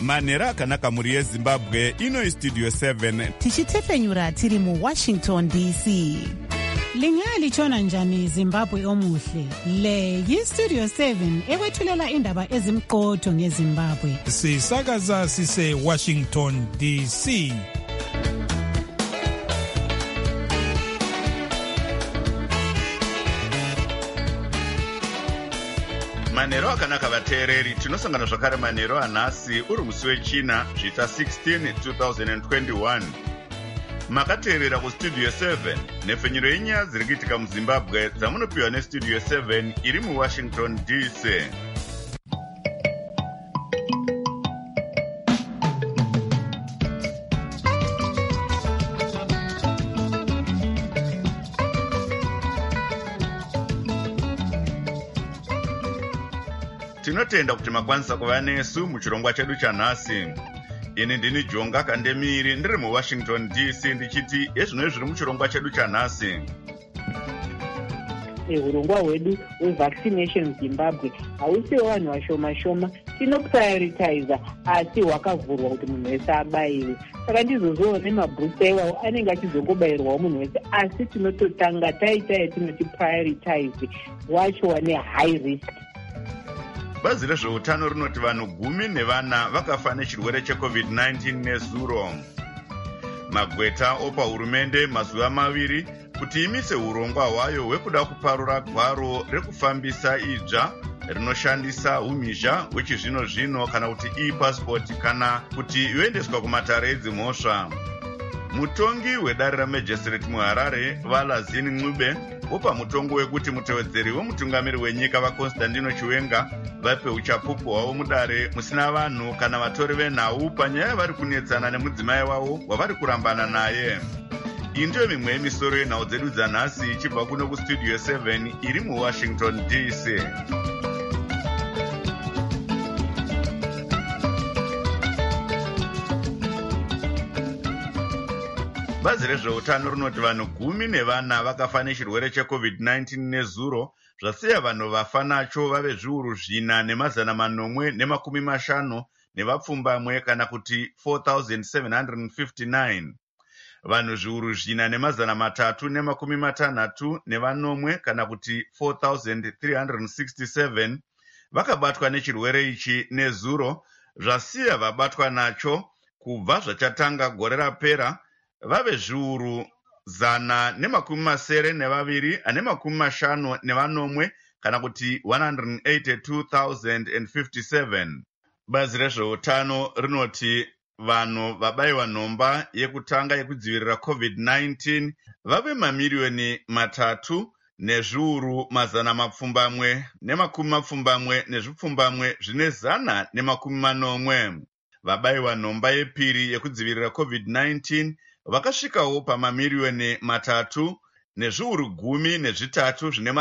manhero akanaka mhuri yezimbabwe. Ino Studio 7 tichitefenyura tiri muWashington DC. Lingalitshona njani Zimbabwe omuhle? Le yiStudio 7 ekwethulela indaba ezimqotho ngeZimbabwe. Sisakaza sise Washington DC. manhero akanaka vateereri, tinosangana zvakare manhero anhasi uri musi wechina zvita 16 2021. Makateerera kuStudio 7 nhefenyuro yenyaya dziri kuitika muZimbabwe dzamunopiwa neStudio 7 iri muWashington DC. Tinotenda kuti makwanisa kuva nesu muchirongwa chedu chanhasi. Ini ndini Jonga Kandemiri ndiri muWashington DC ndichiti ezvino zviri muchirongwa chedu chanhasi. Urongwa hwedu hwevaccination Zimbabwe hausiwo vanhu vashoma-shoma, tinoprioritiza asi hwakavhurwa kuti munhu wese abaiwe. Saka ndizozowo nemabhusta iwawo anenge achizongobayirwawo munhu wese, asi tinototanga taita yatinoti prioritize wacho wane high risk. Bazi rezveutano rinoti vanhu 14 vakafa nechirwere cheCovid-19 nezuro. Magweta opa hurumende mazuva 2 kuti imise urongwa hwayo hwekuda kuparura gwaro rekufambisa idzva rinoshandisa umhizha hwechizvino-zvino kana kuti e-passport kana kuti yoendeswa kumatare edzimhosva. Mutongi wedare raMagistrate muHarare Valazini Ncube opa mutongo wekuti mutevedzeri wemutungamiri wenyika vaConstantino Chiwenga vape uchapupu hwavo mudare musina vanhu kana vatori venhau panyaya vari kunetsana nemudzimai wavo wavari kurambana naye. Iyi ndiyo mimwe yemisoro yenhau dzedu dzanhasi ichibva kuno kuStudio 7 iri muWashington DC. Bazi rezveutano rinoti vanhu 14 vakafa nechirwere cheCovid-19 nezuro, zvasiya vanhu vafa nacho vave zviuru 4,850 nevapfumbamwe kana kuti 4,759. Vanhu zviuru 4,360 kana kuti 4,367 vakabatwa nechirwere ichi nezuro, zvasiya vabatwa nacho kubva zvachatanga gore rapera vave zviuru 172,50 kana kuti 182,057. Bazi rezveutano rinoti vanhu vabayiwa nhomba yekutanga yekudzivirira COVID-19 vave mamiriyoni 3 nezviuru 100 nezvipfumbamwe zvine 180. Vabayiwa nhomba yepiri yekudzivirira COVID-19 vakasvikawo pamamiriyoni 3 nezviuru 13 zvine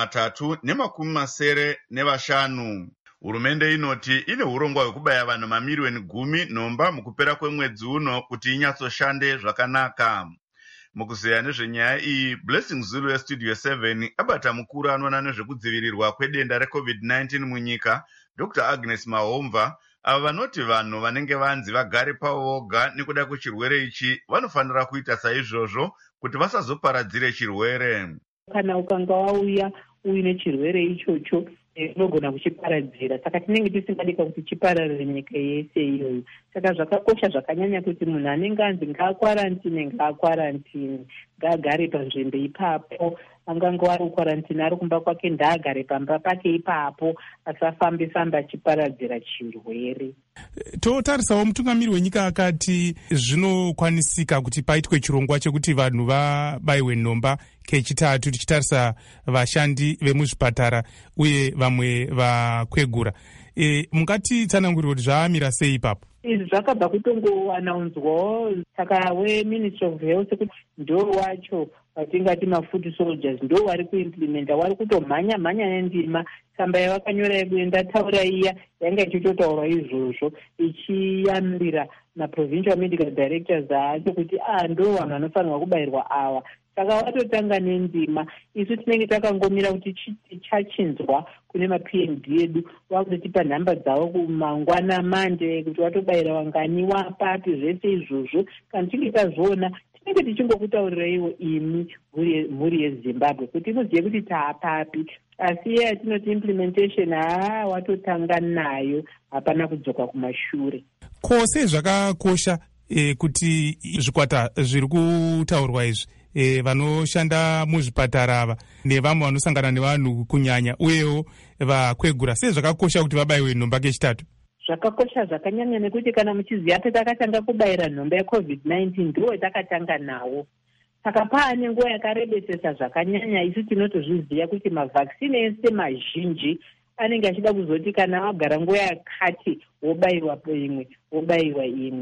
395. Hurumende inoti ine urongwa hwekubaya vanhu mamiriyoni 10 nhomba mukupera kwemwedzi uno kuti inyatsoshande zvakanaka. Mukuzeya nezvenyaya iyi, Blessing Zulu yeStudio 7 abata mukuru anoona nezvekudzivirirwa kwedenda reCovid-19 munyika, Dr. Agnes Mahomva, ava vanoti vanhu vanenge vanzi vagare pavo voga nekuda kwechirwere ichi vanofanira kuita saizvozvo kuti vasazoparadzire chirwere. Kana ukanga wauya uine chirwere ichocho unogona kuchiparadzira, saka tinenge tisingadika kuti chipararire nyika yese iyoyo. Saka zvakakosha zvakanyanya kuti munhu anenge anzi ngaakwarantine, ngaagare panzvimbo ipapo. Angange ari kukwarantine ari kumba kwake, ndaagare pamba pake ipapo, asafamba achiparadzira chirwere. Totarisawo mutungamiri wenyika akati zvinokwanisika kuti paitwe chirongwa chekuti vanhu vabayiwe nhomba kechitatu, tichitarisa vashandi vemuzvipatara uye vamwe vakwegura. Mungatitsanangurira kuti zvaamira sei ipapo? Izvi zvakabva kutongoanaunzwawo saka weMinistry of Health kuti ndo wacho vatingati mafoot soldiers ndo vari kuimplementa, vari kutomhanya nendima. Tsamba yavakanyora yekuenda taura iya yanga ichitotaura izvozvo ichiyambira naprovincial medical directors acho kuti ndo vanhu vanofanirwa kubayirwa ava. saka watotanga nendima. Isu tinenge takangomira kuti tichachinzwa kune maPND edu vakutotipa nhamba dzavo kumangwana mande kuti watobayira wangani wapapi, zvese izvozvo. Kana tichinge tazviona tinenge tichingokutaurireiwo imi mhuri yeZimbabwe kuti muzive kuti taapapi. Asi iye yatinoti implementation watotanga nayo, hapana kudzoka kumashure. Kose zvakakosha kuti zvikwata zviri kutaurwa izvi vanoshanda muzvipatara ava nevamwe vanosangana nevanhu kunyanya uyewo vakwegura, sei zvakakosha kuti vabayiwe nhomba kechitatu? Zvakakosha zvakanyanya nekuti kana muchiziva patakatanga kubayira nhomba yeCovid-19 ndiwo takatanga nawo. Saka paane nguva yakarebesesa zvakanyanya, isu tinotozviziva kuti mavhakisini ese mazhinji anenge achida kuzoti kana wagara nguva yakati wobayiwa imwe, wobayiwa imwe.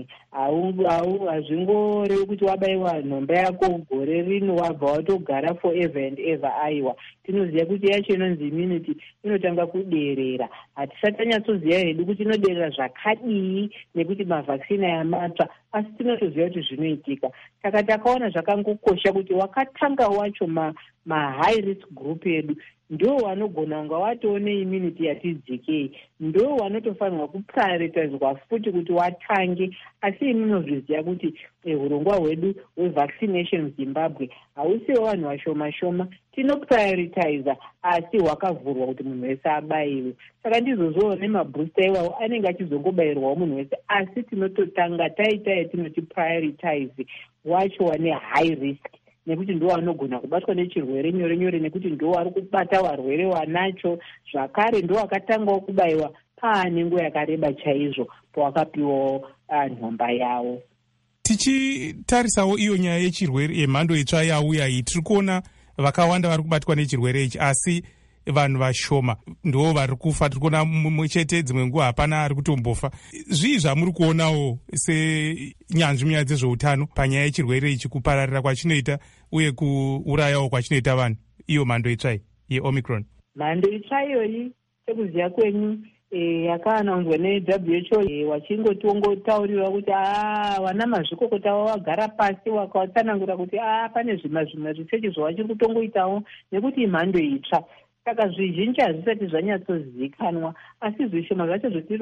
Hazvingorevi kuti wabayiwa nhomba yako gore rino wabva watogara forever and ever. Aiwa, tinoziva kuti yacho inonzi immunity inotanga kuderera. Hatisati tanyatsoziva hedu kuti inoderera zvakadii nekuti mavhakisini aya matsva, asi tinotoziva kuti zvinoitika. Saka takaona zvakangokosha kuti wakatanga wacho high risk group edu ndo wanogona kunga watoone immunity yatidzikei, ndo wanotofanirwa kuprioritizwa futi kuti watange. Asi munozviziva kuti urongwa hwedu hwevaccination muZimbabwe hausiwo vanhu vashoma shoma, tinoprioritiza asi hwakavhurwa kuti munhu wese abayiwe. Saka ndizozvowo nemabooster iwawo anenge achizongobayirwawo munhu wese, asi tinototanga taita yatinoti prioritize wacho wane high risk, nekuti ndo wanogona kubatwa nechirwere nyore nyore, nekuti ndo wari kubata varwere wanacho. Zvakare ndo wakatangawo kubayiwa paane nguva yakareba chaizvo pawakapiwawo nhomba yawo. Tichitarisawo iyo nyaya yechirwere yemhando itsva yauya iyi, tiri kuona vakawanda vari kubatwa nechirwere ichi, asi vanhu vashoma ndo vari kufa. Tiri kuona muchete, dzimwe nguva hapana ari kutombofa. Zvii zvamuri kuonawo senyanzvi munyaya dzezveutano panyaya yechirwere ichi, kupararira kwachinoita uye kuurayawo kwachinoita vanhu, iyo mhando itsva yeOmicron? Mhando itsva iyoyi sekuziva kwenyu yakaanonzwa neWHO, wachingotauriwa kuti wana mazvikokota wagara pasi wakatsanangura kuti pane zvimwe zvisechi zvawachiri kutongoitawo nekuti imhando itsva. Saka zvizhinji hazvisati zvanyatsozivikanwa, asi zvishoma zvacho zvatiri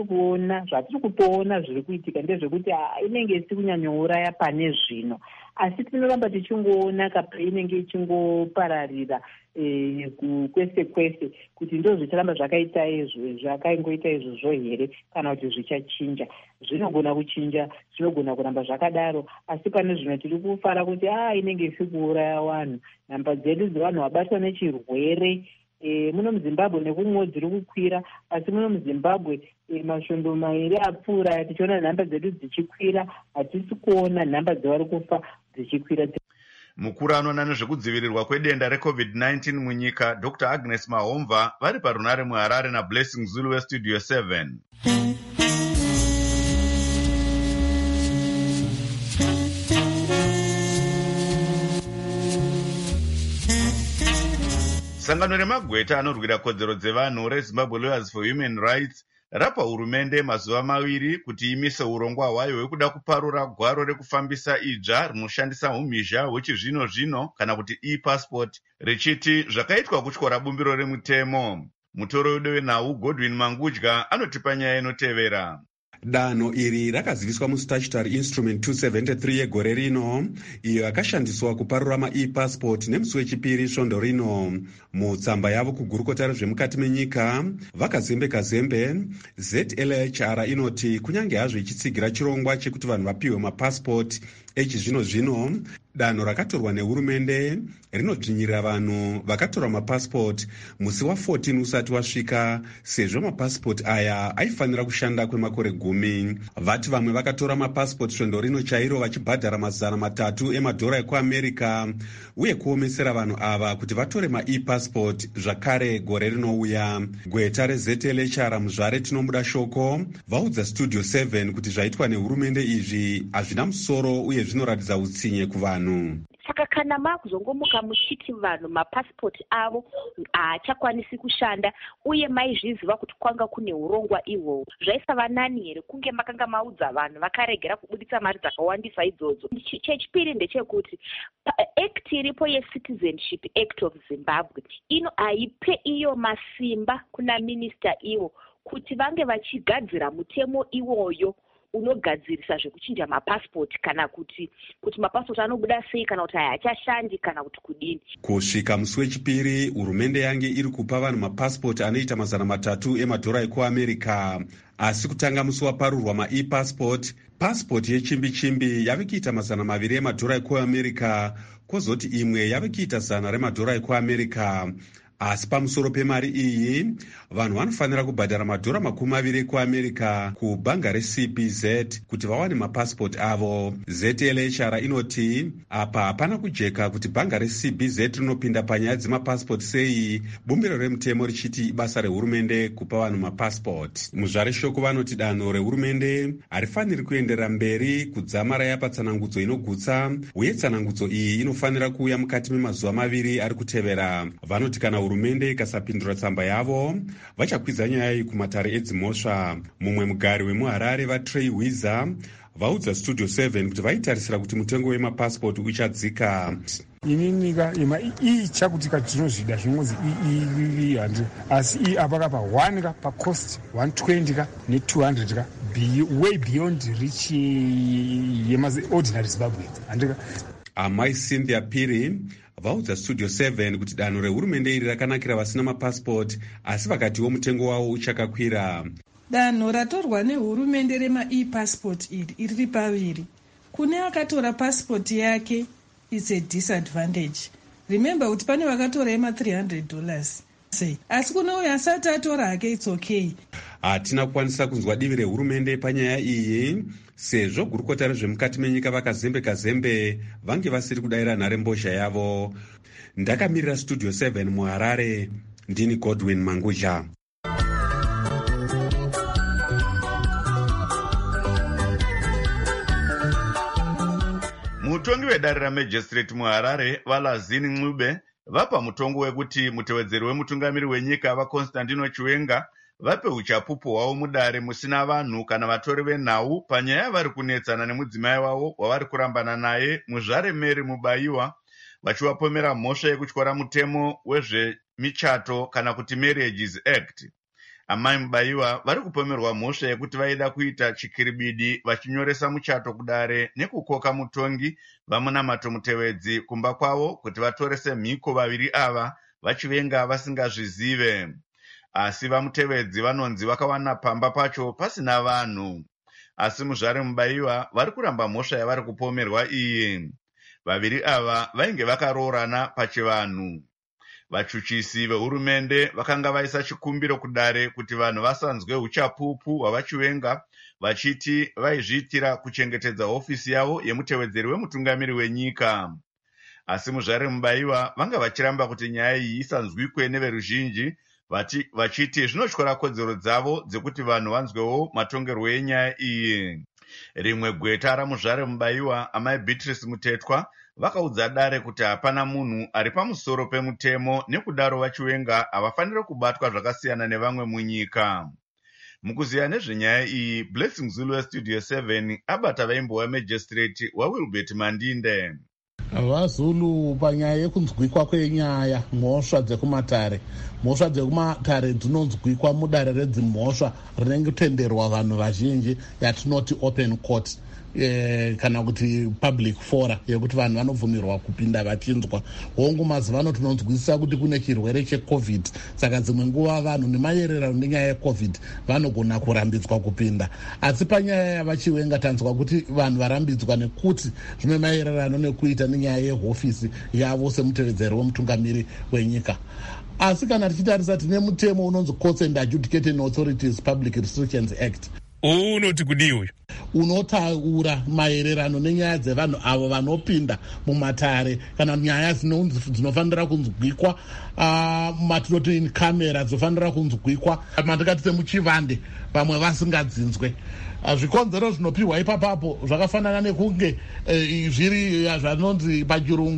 kutoona zviri kuitika ndezvekuti inenge isi kunyanyouraya pane zvino, asi tinoramba tichingoona inenge ichingopararira kwese kwese, kuti ndo zvicharamba zvakaingoita izvozvo here kana kuti zvichachinja. Zvinogona kuchinja, zvinogona kuramba zvakadaro, asi pane zvino tiri kufara kuti inenge isi kuuraya vanhu. Nhamba dzedu dzevanhu vabatwa nechirwere muno muZimbabwe nekumwewo dziri kukwira, asi muno muZimbabwe masvondo mairi apfuura tichiona nhamba dzedu dzichikwira, hatisi kuona nhamba dzevari kufa dzichikwira. Mukuru anoona nezvekudzivirirwa kwedenda reCovid-19 munyika, Dr. Agnes Mahomva, vari parunare muHarare naBlessing Zulu weStudio 7. Sangano remagweta anorwira kodzero dzevanhu reZimbabwe Lawyers for Human Rights rapa hurumende mazuva maviri kuti imise urongwa hwayo hwekuda kuparura gwaro rekufambisa idzva rinoshandisa umhizha hwechizvino zvino kana kuti e-passport, richiti zvakaitwa kutyora bumbiro remutemo. Mutoro wedu wenhau Godwin Mangudya anotipa nyaya inotevera. Danho iri rakaziviswa muStatutory Instrument 273 yegore rino, iyo yakashandiswa kuparura ma-e-passport nemusi wechipiri svondo rino. Mutsamba yavo kugurukota rezvemukati menyika vakazembe ZLHR inoti kunyange hazvo ichitsigira chirongwa chekuti vanhu vapiwe mapassport echizvino zvino, danho rakatorwa nehurumende rinodzvinyirira vanhu vakatora mapassport musi wa14 usati wasvika, sezvo mapassport aya aifanira kushanda kwemakore 10. Vati vamwe vakatora mapassport svondo rino chairo vachibhadhara $300 emadhora ekuAmerica, uye kuomesera vanhu ava kuti vatore ma-e-passport zvakare gore rinouya. Gweta reZLHR muzvare tinomuda shoko vaudza Studio 7 kuti zvaitwa nehurumende izvi hazvina musoro uye zvinoratidza utsinye kuvanhu. Saka kana makuzongomuka muchiti vanhu mapasipoti avo haachakwanisi kushanda uye maizviziva kuti kwanga kune urongwa ihwohwo, zvaisava nani here kunge makanga maudza vanhu vakaregera kubuditsa mari dzakawandisa idzodzo? Chechipiri ndechekuti act iripo yeCitizenship Act of Zimbabwe haipe iyo masimba kuna minista iwo kuti vange vachigadzira mutemo iwoyo unogadzirisa zvekuchinja mapasipoti kana kuti mapasipoti anobuda sei kana kuti haachashandi kana kuti kudini. Kusvika musi wechipiri hurumende yange iri kupa vanhu mapasipoti anoita $300 emadhora ekuamerica, asi kutanga musi waparurwa maepassport, pasipoti yechimbi-chimbi yave kuita $200 emadhora ekuamerica, kwozoti imwe yave kuita $100 ekuamerica. Asi pamusoro pemari iyi, vanhu vanofanira kubhadhara $20 ekuamerica kubhanga reCBZ kuti vawane mapasipoti avo. ZLHR inoti apa hapana kujeka kuti bhanga reCBZ rinopinda panyaya dzemapasipoti sei, bumbiro remutemo richiti basa rehurumende kupa vanhu mapasipoti. Muzvare shoko vanoti danho rehurumende harifaniri kuenderera mberi kudzamara yapa tsanangudzo inogutsa, uye tsanangudzo iyi inofanira kuuya mukati memazuva 2 ari kutevera. Vanoti kana hurumende ikasapindura tsamba yavo, vachakwidza nyaya iyi kumatare edzimhosva. Mumwe mugari wemuHarare vaTrey Wiza vaudza Studio 7 kuti vaitarisira kuti mutengo wemapasipoti uchadzika. Ini nyika icha kuti katinozvida zvinonzi ii100 asi ii apaka pa 1 ka pa cost 120 ka ne200 ka way beyond reach ordinary Zimbabweans. Amai Cynthia Piri vaudza Studio 7 kuti danho rehurumende iri rakanakira vasina mapasipoti, asi vakatiwo mutengo wavo uchakakwira. Danho ratorwa nehurumende rema-e-passport iri paviri. Kune akatora pasipoti yake, it's a disadvantage. Remember kuti pane vakatora $300 sei, asi kuno uyo asati atora hake it's okay. Hatina kukwanisa kunzwa divi rehurumende panyaya iyi, sezvo gurukota rezvemukati menyika vakazembe vange vasiri kudayira nharembozha yavo. Ndakamirira Studio 7 muHarare, ndini Godwin Manguja. Mutongi wedare ramajistrate muHarare Valazini Ncube vapa mutongo wekuti mutevedzeri wemutungamiri wenyika vaConstantino Chiwenga vape uchapupu hwavo mudare musina vanhu kana vatori venhau panyaya vari kunetsana nemudzimai wavo wavari kurambana naye Muzvare Mary Mubayiwa, vachivapomera mhosva yekutyora mutemo wezvemichato kana kuti Marriages Act. Amai Mubayiwa vari kupomerwa mhosva yekuti vaida kuita chikiribidi vachinyoresa muchato kudare nekukoka mutongi vamunamato mutevedzi kumba kwavo kuti vatorese mhiko vaviri ava vachivenga vasingazvizive. Asi vamutevedzi vanonzi vakawana pamba pacho pasina vanhu. Asi Muzvare Mubayiwa vari kuramba mhosva yavari kupomerwa iyi. Vaviri ava vainge vakaroorana pachivanhu. Vachuchisi vehurumende vakanga vaisa chikumbiro kudare kuti vanhu vasanzwe uchapupu hwavachivenga, vachiti vaizviitira kuchengetedza hofisi yavo yemutevedzeri wemutungamiri wenyika. Asi Muzvare Mubayiwa vanga vachiramba kuti nyaya iyi isanzwikwe neveruzhinji, vachiti zvinotyora kodzero dzavo dzekuti vanhu vanzwewo matongerwo enyaya iyi. Rimwe gweta raMuzvare Mubayiwa, amai Beatrice Mutetwa, vakaudza dare kuti hapana munhu ari pamusoro pemutemo, nekudaro vachivenga havafaniri kubatwa zvakasiyana nevamwe munyika. Mukuziya nezvenyaya iyi, Blessing Zulu weStudio 7 abata vaimbowa magistrate waWilbert Mandinde. VaZulu panyaya yekunzwikwa kwenyaya mhosva dzekumatare dzinonzwikwa mudare redzimhosva rinenge kutenderwa vanhu vazhinji yatinoti open court, kana kuti public fora yekuti vanhu vanobvumirwa kupinda vachinzwa. Hongu mazivano tinonzwisisa kuti kune chirwere cheCovid, saka dzimwe nguva vanhu nemayererano nenyaya yeCovid vanogona kurambidzwa kupinda. Asi panyaya yavachivenga tanzwa kuti vanhu varambidzwa nekuti zvine mayererano nekuita nenyaya yehofisi yavo semutevedzeri wemutungamiri wenyika. Asi kana tichitarisa tine mutemo unonzi Courts and Adjudicating Authorities Public Restrictions Act. Unoti kudii uyu? Unotaura maererano nenyaya dzevanhu avo vanopinda mumatare kana nyaya dzinofanira kunzwikwa, matinoti in camera dzinofanira kunzwikwa, matikati semuchivande vamwe vasingadzinzwe. Zvikonzero zvinopiwa ipapapo zvakafanana nekunge zviri zvanonzi pachirungu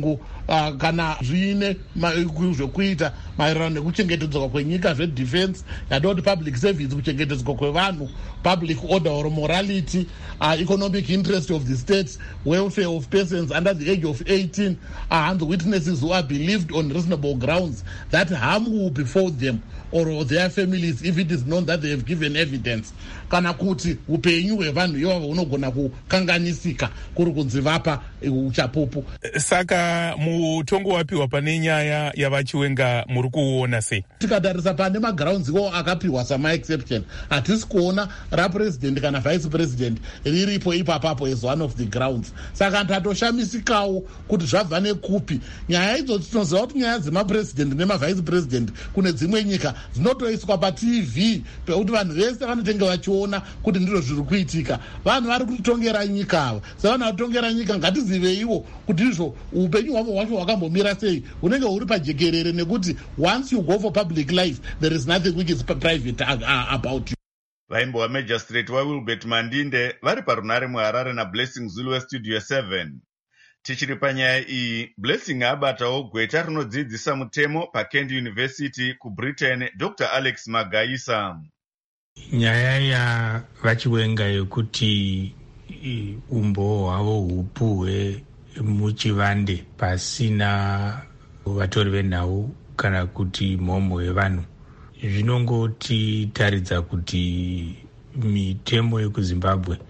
kana zviine zvekuita maererano nekuchengetedzwa kwenyika, zvedefense, yatova kuti public service, kuchengetedzwa kwevanhu, public order or morality, economic interest of the state, welfare of persons under the age of 18, and the witnesses who are believed on reasonable grounds that harm will befall them or their families if it is known that they have given evidence. Kana kuti upenyu hwevanhu ivavo hunogona kukanganisika kuri kunzi vapa uchapupu. Saka mutongo wapiwa pane nyaya yavachiwenga muri kuona sei? Tikatarisa pane magrounds iwo akapiwa sama exception, hatisi kuona rapresident kana vice president riripo ipapapo as one of the grounds. Saka tatoshamisikawo kuti zvabva nekupi. Nyaya idzo tinoziva kuti nyaya dzemapresident nemavice president kune dzimwe nyika dzinotoiswa patv pekuti vanhu vese vanotenge vachiona kuti ndizvo zviri kuitika. Vanhu vari kutitongera nyika ava, savanhu vatongera nyika ngatiziveiwo kuti izvo upenyu hwavo hwacho hwakambomira sei, hunenge huri pajekerere, nekuti once you go for public life there is nothing which is private about you. Vaimbo Magistrate waWilbert Mandinde vari parunare muHarare naBlessing Zulu weStudio 7. Tichiri panyaya iyi, Blessing abatawo gweta rinodzidzisa mutemo paKent University kuBritain, Dr. Alex Magaisa. Nyaya yavachiwenga yokuti umbo hwavo hupuhwe muchivande pasina vatori venhau kana kuti mhomho yevanhu, zvinongotitaridza kuti mitemo yekuZimbabwe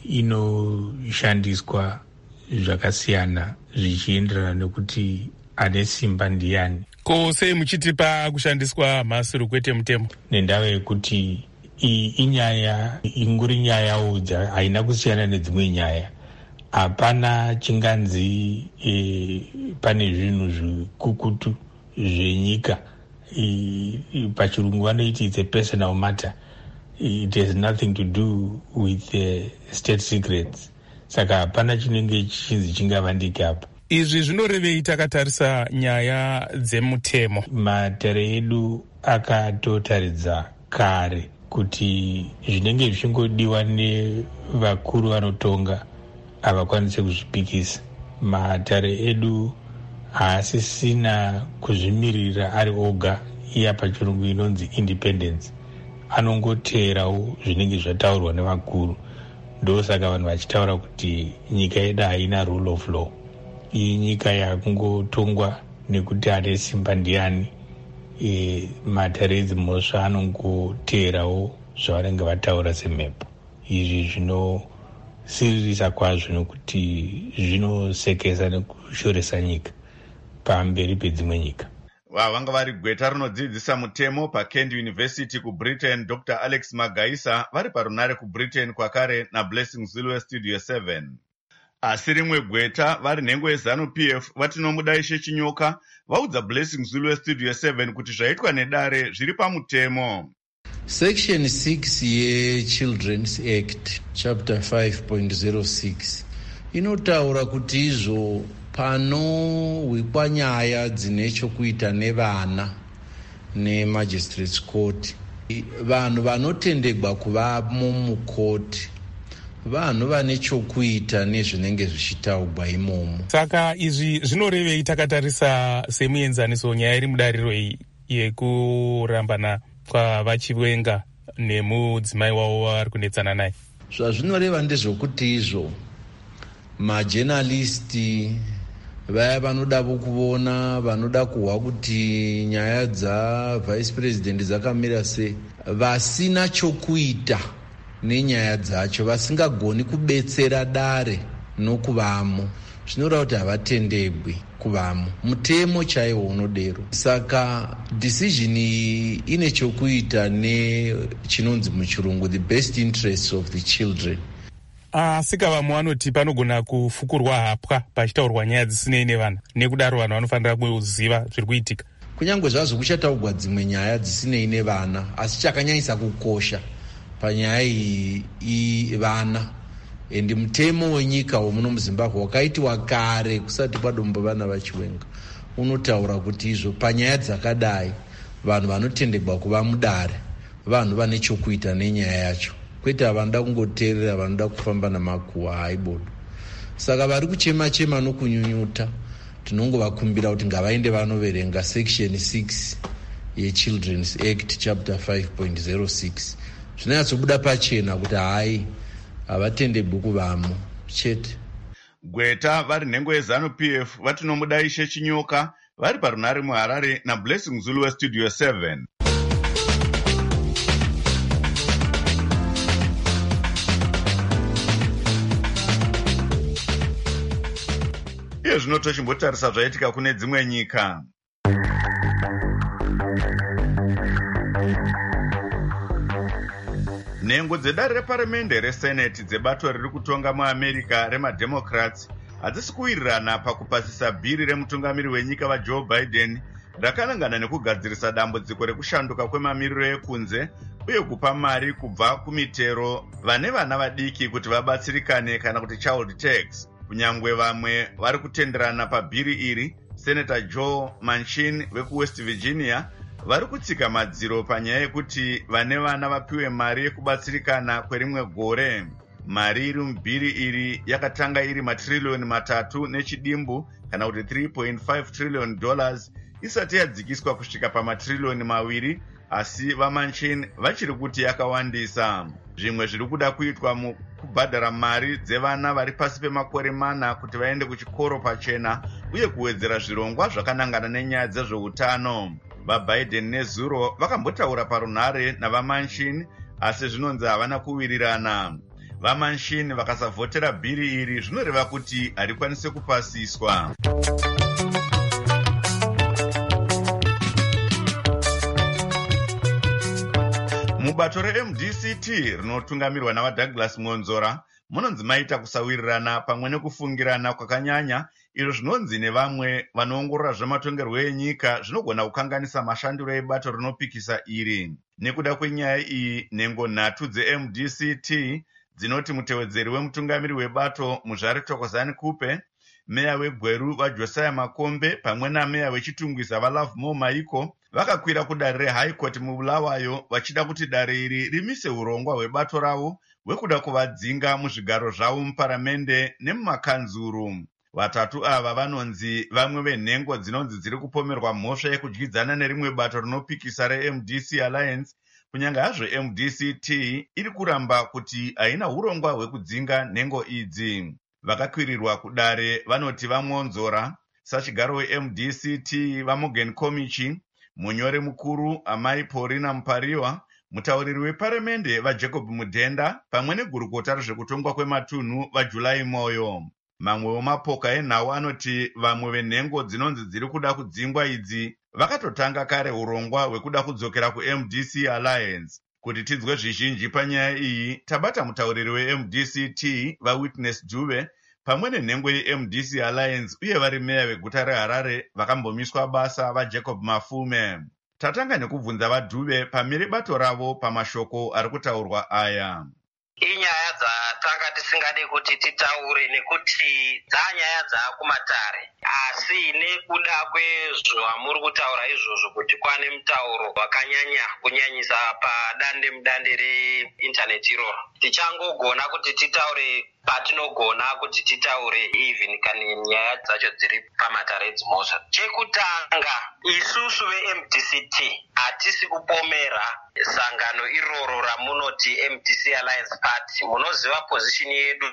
inoshandiswa zvakasiyana zvichienderana nekuti ane simba ndiani. Ko sei muchitipa kushandiswa mhasuru kwete mutemo? Nendava yekuti iyi inyaya inguri nyayawo haina kusiyana nedzimwe nyaya. Hapana chinganzi pane zvinhu zvikukutu zvenyika. Pachirungu vanoiti it's a personal matter. It has nothing to do with state secrets. Saka hapana chinenge chinzi chingavandike apa. Izvi zvinorevei takatarisa nyaya dzemutemo? Matare edu akatotaridza kare kuti zvinenge zvichingodiwa nevakuru vanotonga havakwanise kuzvipikisa. Matare edu haasisina kuzvimirira ari oga, iya pachirungu inonzi independence. Anongoteerawo zvinenge zvataurwa nevakuru. Ndosaka vanhu vachitaura kuti nyika yedu haina rule of law. Iyi nyika yakungotongwa nekuti ane simba ndiani. Matare edzimhosva anongoteerawo zvavanenge vataura semhepo. Izvi zvinosiririsa kwazvo nokuti zvinosekesa nekushoresa nyika pamberi pedzimwe nyika. Vanga vari gweta rinodzidzisa mutemo paKent University kuBritain, Dr. Alex Magaisa vari parunare kuBritain kwakare naBlessing Zulu weStudio 7. Asi rimwe gweta vari nhengo yeZanu-PF vatinomudaishe Chinyoka vaudza Blessing Zulu weStudio 7 kuti zvaitwa nedare zviri pamutemo. Section 6 yeChildren's Act chapter 5.06 inotaura kuti izvo panowikwa nyaya dzine chokuita nevana neMagistrates Court, vanhu vanotendegwa kuvamo mukoti vanhu vane chokuita nezvinenge zvichitaurwa imomo. Saka izvi zvinorevei takatarisa semuenzaniso nyaya iri mudariro iyi yekurambana kwavachiwenga nemudzimai wavo vari kunetsana naye? Zvazvinoreva ndezvokuti izvo majenalisti vaya vanoda kuona, vanoda kuhwa kuti nyaya dzavice president dzakamira sei, vasina chokuita nenyaya dzacho, vasingagoni kubetsera dare nokuvamo, zvinoreva kuti havatendegwi kuvamo. Mutemo chaiwo unodero. Saka decision ine chokuita nechinonzi muchirungu the best interests of the children. Asika vamwe vanoti panogona kufukurwa hapwa pachitaurwa nyaya dzisinei nevana, nekudaro vanhu vanofanira kuziva zviri kuitika. Kunyange zvazvo kuchataurwa dzimwe nyaya dzisinei nevana, asi chakanyanyisa kukosha panyaya iyi vana. Endi mutemo wenyika womuno muZimbabwe wakaitiwa kare kusati kwadombo vana vachiwenga unotaura kuti izvo panyaya dzakadai vanhu vanotendegwa kuva mudare vanhu vane chokuita nenyaya yacho, kwete vanoda kungoteerera, vanoda kufamba namakuhwa haibodo. Saka vari kuchema-chema nokunyunyuta tinongovakumbira kuti ngavaende vanoverenga section 6 yeChildren's Act chapter 5.06 zvinonyatsobuda pachena kuti hai havatende bhuku vamo chete. Gweta vari nhengo yeZanu-PF vatinomudaishe Chinyoka vari parunare muHarare naBlessing Zulu weStudio 7. Iye zvino tochimbotarisa zvaitika kune dzimwe nyika. Nhengo dzedare reparamende reseneti dzebato riri kutonga muAmerica remademocrats hadzisi kuwirirana pakupasisa bhiri remutungamiri wenyika vaJoe Biden rakanangana nekugadzirisa dambudziko rekushanduka kwemamiriro ekunze uye kupa mari kubva kumitero vane vana vadiki kuti vabatsirikane kana kuti child tax. Kunyangwe vamwe vari kutenderana pabhiri iri, Senator Joe Manchin wekuWest Virginia vari kutsika madziro panyaya yekuti vane vana vapiwe mari yekubatsirikana kwerimwe gore. Mari iri mubhiri iri yakatanga iri matririyoni 3 nechidimbu kana kuti $3.5 trillion isati yadzikiswa kusvika pamatririyoni 2, asi vaManchin vachiri kuti yakawandisa. Zvimwe zviri kuda kuitwa mukubhadhara mari dzevana vari pasi pemakore 4 kuti vaende kuchikoro pachena uye kuwedzera zvirongwa zvakanangana nenyaya dzezveutano. VaBiden neZuro vakambotaura parunhare navaManchin asi zvinonzi havana kuwirirana. VaManchin vakasavhotera bhiri iri zvinoreva kuti harikwanise kupasiswa. Mubato reMDCT rinotungamirwa navaDouglas Monzora munonzi maita kusawirirana pamwe nekufungirana kwakanyanya izvo zvinonzi nevamwe vanoongorora zvematongerwo enyika zvinogona kukanganisa mashandiro ebato rinopikisa iri. Nekuda kwenyaya iyi, nhengo 3 dzeMDCT dzinoti mutevedzeri wemutungamiri webato Muzvare Thokozani Kupe, meya weGweru vaJosiah Makombe pamwe nameya wechitungwiza vaLovemore Maiko vakakwira kudare reHigh Court muBulawayo vachida kuti dare iri rimise urongwa hwebato ravo hwekuda kuvadzinga muzvigaro zvavo muparamende nemumakanzuru. Vatatu ava vanonzi vamwe venhengo dzinonzi dziri kupomerwa mhosva yekudyidzana nerimwe bato rinopikisa reMDC Alliance, kunyange hazvo MDCT iri kuramba kuti haina urongwa hwekudzinga nhengo idzi. Vakakwirirwa kudare vanoti vaMonzora, sachigaro weMDCT vaMorgan Komichi, munyori mukuru amai Paulina Mupariwa, mutauriri weparamende vaJacob Mudhenda pamwe negurukota rezvekutongwa kwematunhu vaJulai Moyo. Mamwewo mapoka enhau anoti vamwe venhengo dzinonzi dziri kuda kudzingwa idzi vakatotanga kare urongwa hwekuda kudzokera kuMDC Alliance. Kuti tinzwe zvizhinji panyaya iyi, tabata mutauriri weMDCT vaWitness Dube pamwe nenhengo yeMDC Alliance uye vari meya veguta reHarare vakambomiswa basa vaJacob Mafume. Tatanga nekubvunza vaDube pamiri bato ravo pamashoko ari kutaurwa aya. Inyaya dzatanga tisingade kuti titaure nekuti dzanyaya dzakumatare, asi nekuda kwezvamuri kutaura izvozvo kuti kwane mutauro wakanyanya kunyanyisa padande mudande reindaneti iroro, tichangogona kuti titaure patinogona kuti titaure even kana nyaya dzacho dziri pamatare edzimhosva. Chekutanga, isusu veMDCT hatisi kupomera sangano iroro ramunoti MDC Alliance Party. Munoziva position yedu,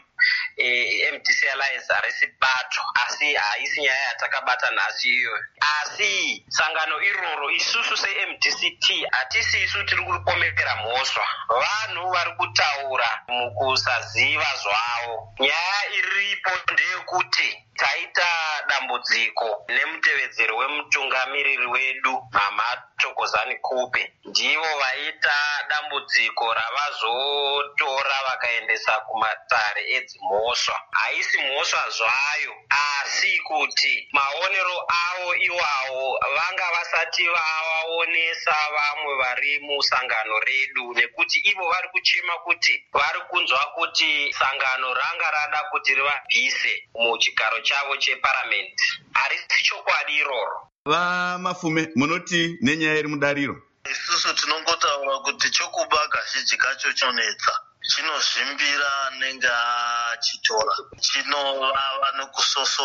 MDC Alliance harisi bato, asi haisi nyaya yatakabata nhasi iyoyo. Asi sangano iroro isusu seMDCT hatisi isu tiri kupomera mhosva. Vanhu vari kutaura mukusaziva zvavo. Nyaya iripo ndeyekuti taita dambudziko nemutevedzeri wemutungamiriri wedu Mama Thokozani Kupe. Ndivo vaita dambudziko ravazotora vakaendesa kumatare edzimhosva. Haisi mhosva zvayo, asi kuti maonero avo iwawo vanga vasati vavaonesa vamwe vari musangano redu, nekuti ivo vari kuchema kuti vari kunzwa kuti sangano ranga rada kuti rivabvise muchigaro chavo cheparamende. Harisi chokwadi iroro. VaMafume, munoti nenyaya iri mudariro? Isusu tinongotaura kuti chokuba kazhinji kacho chonetsa, chinozvimbira nenge achitora, chinovava nekusosona.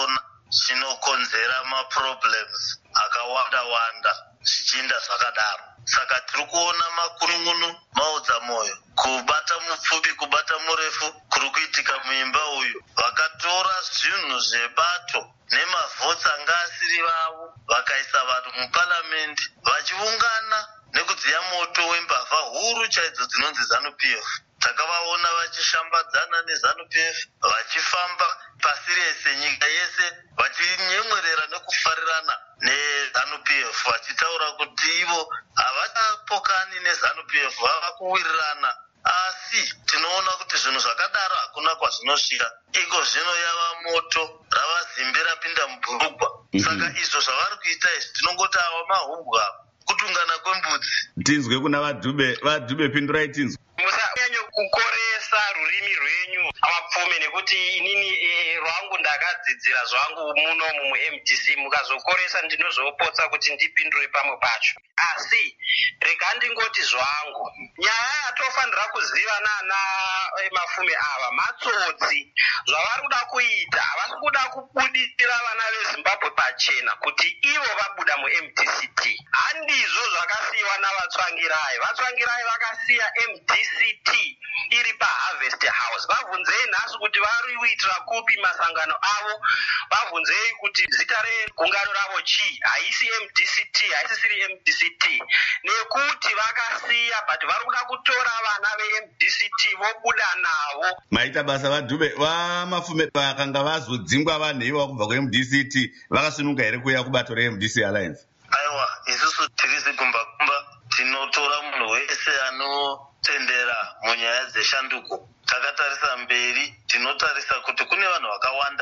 chinokonzera maproblems akawanda zvichienda zvakadaro. Saka tiri kuona makunun'unu maudza moyo, kubata mupfupi kubata murefu kuri kuitika muimba uyu. Vakatora zvinhu zvebato nemavhotsi anga asiri vavo vakaisa vanhu muparamende vachiungana nekudziya moto wembavha huru chaidzo dzinonzi ZANU-PF. Takavaona vachishambadzana neZANU-PF, vachifamba pasi rese, nyika yese, vachinyemwerera nekufarirana neZANU-PF, vachitaura kuti ivo havachapokani neZANU-PF, vava kuwirirana. Asi tinoona kuti zvinhu zvakadaro hakuna kwazvinosvika. Iko zvino yava moto, rava zimbe rapinda mubhurugwa. Saka izvo zvavari kuita izvi tinongoti ava mahumbwa, kutungana kwembudzi. Tinzwe kuna vadhube pindurai tinzwe. Musanyanye kukoresa rurimi rwenyu abapfume, nekuti inini rwangu ndakadzidzira zvangu muno muMDC. Mukazokoresa ndinozopotsa kuti ndipindure pamwe pacho. Asi rega ndingoti zvangu, nyaya yatofanira kuziva nana mafume ava matsotsi. Zvavari kuda kuita, havasi kuda kubudisira vana veZimbabwe pachena kuti ivo vabuda muMDCT. Handizvo zvakasiyiwa navatsvangirai. Vatsvangirai vakasiya MDCT iri paHarvest House. Vabvunzei nhasi kuti vari kuitira kupi masangano avo. Vabvunzei kuti zita regungano ravo chii. Haisi MDCT, haisisiri MDCT. Nekuti vakasiya, but vari kuda kutora vana veMDCT vobuda navo. Maita basa vadhube vamafume vakanga vazodzingwa vanhu kubva kuMDCT vakasununga here kuuya kubato reMDC Alliance? Aiwa, isusu tiri zikumbakumba tinotora munhu wese anotendera munyaya dzeshanduko. Takatarisa mberi, tinotarisa kuti kune vanhu vakawanda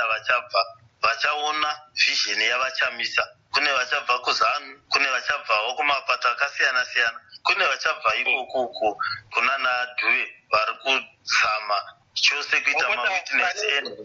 vachaona vision yavachamisa. Kune vachabva kuZANU, kune vachabvawo kumapato akasiyana-siyana, kune vachabva ikoko kunana Dube vari kuzama chose kuita mawitness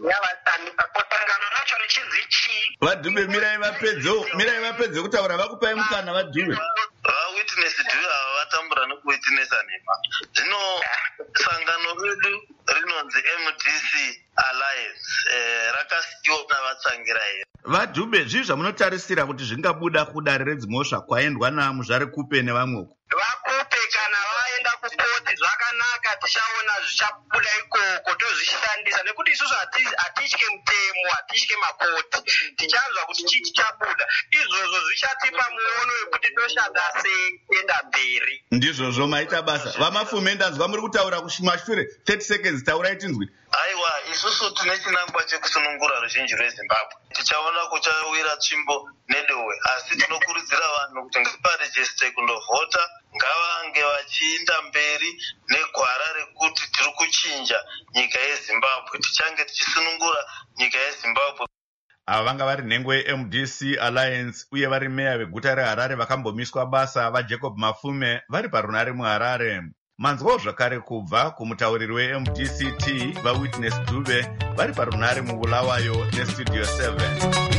vadhube. Mirai vapedze kutaura, vakupai mukana vadhube. Vawitness Dube ava vatambura nekuwitnessa nhema. Zvino sangano redu rinonzi MDC Alliance rakasiyiwa navatsangirai. Vadhube, zvii zvamunotarisira kuti zvingabuda kudare redzimhosva kwaendwa naMuzvare Kupe nevamweko? Vakupe kana vaenda kupoti zvakanaka, tichaona zvichabuda ikoko tozvishandisa, nekuti isusu hatitye mutemo, hatitye makoti. Tichanzwa kuti chii chichabuda. Izvozvo zvichatipa muono wekuti toshanda sei kuenda mberi. Ndizvozvo maita basa. Vamafume ndanzwa muri kutaura kumashure 30 seconds, taurai tinzwi. Aiwa, isusu tine chinangwa chekusunungura ruzhinji rweZimbabwe. Tichaona kuchawira tsvimbo nedowe, asi tinokurudzira vanhu kuti ngavarejeste kundovhota, ngavange vachiinda mberi negwara rekuti tiri kuchinja nyika yeZimbabwe, tichange tichisunungura nyika yeZimbabwe. Ava vanga vari nhengo yeMDC Alliance uye vari meya veguta reHarare vakambomiswa basa vaJacob Mafume vari parunare muHarare. Manzwawo zvakare kubva kumutauriri weMDCT vaWitness Dube vari parunare muBulawayo neStudio 7.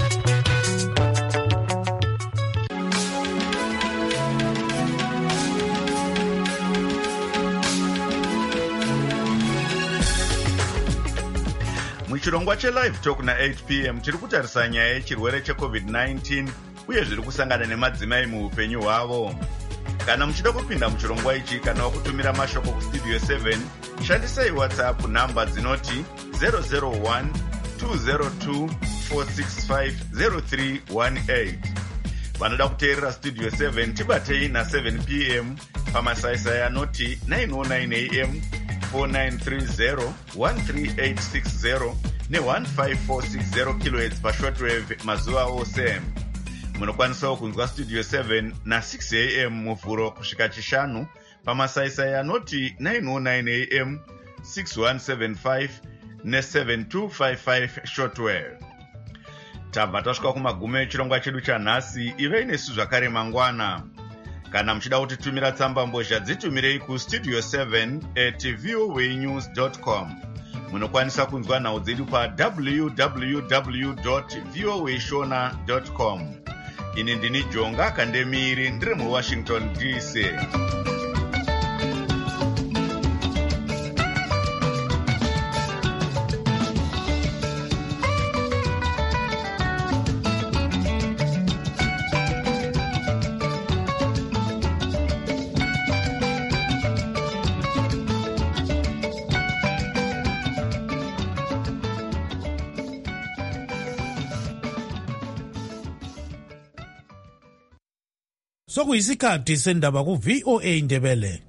Muchirongwa cheLive Talk na8 p.m. tiri kutarisa nyaya yechirwere cheCovid-19 uye zviri kusangana nemadzimai muupenyu hwavo. Kana muchida kupinda muchirongwa ichi kana wakutumira mashoko kuStudio 7, shandisai WhatsApp namba dzinoti 001 202 465 0318. Vanoda kuteerera Studio 7 tibatei na7 p.m. pamasaisai anoti 909 a.m. 4930 13860 ne15460 kHz pashortwave mazuva ose. Munokwanisawo kunzwa Studio 7 na6 a.m. muvhuro kusvika chishanu pamasaisai anoti 909 a.m. 6175 ne7255 shortwave. Tabva tasvika kumagumo echirongwa chedu chanhasi. Ivei nesu zvakare mangwana. Kana muchida kutitumira tsamba mbozha dzitumirei kustudio 7@voanews.com. Munokwanisa kunzwa nhau dzedu www.voashona.com. Ini ndini Jonga Kandemiri, ndiri muWashington DC. sokuyisikhathi sendaba ku-VOA Ndebele.